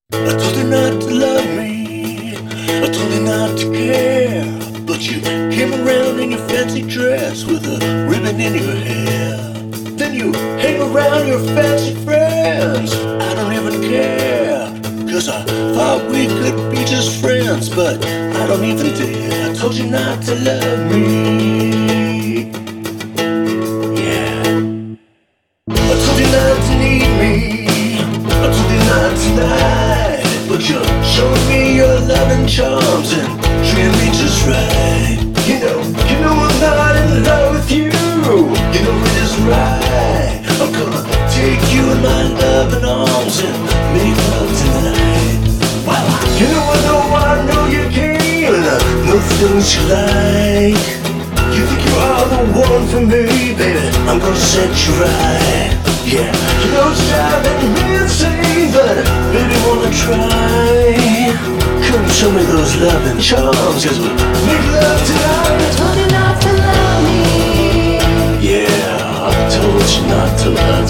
I told you not to love me, I told you not to care, but you came around in your fancy dress with a ribbon in your hair. Then you hang around your fancy friends. I don't even care, 'cause I thought we could be just friends, but I don't even dare. I told you not to love me. Yeah, I told you not to need me, I told you not to lie, but you showed me your loving charms and treated me just right. You know I'm not in love with you. You know it isn't right. I'm gonna take you in my loving arms and make love tonight. Well, I know you can. Know the things you like. You think you are the one for me, baby. I'm gonna set you right. Yeah, you know it's driving me insane, but baby, wanna try? Come show me those loving charms, 'cause we'll make love tonight. I told you not to love me. Yeah, I told you not to love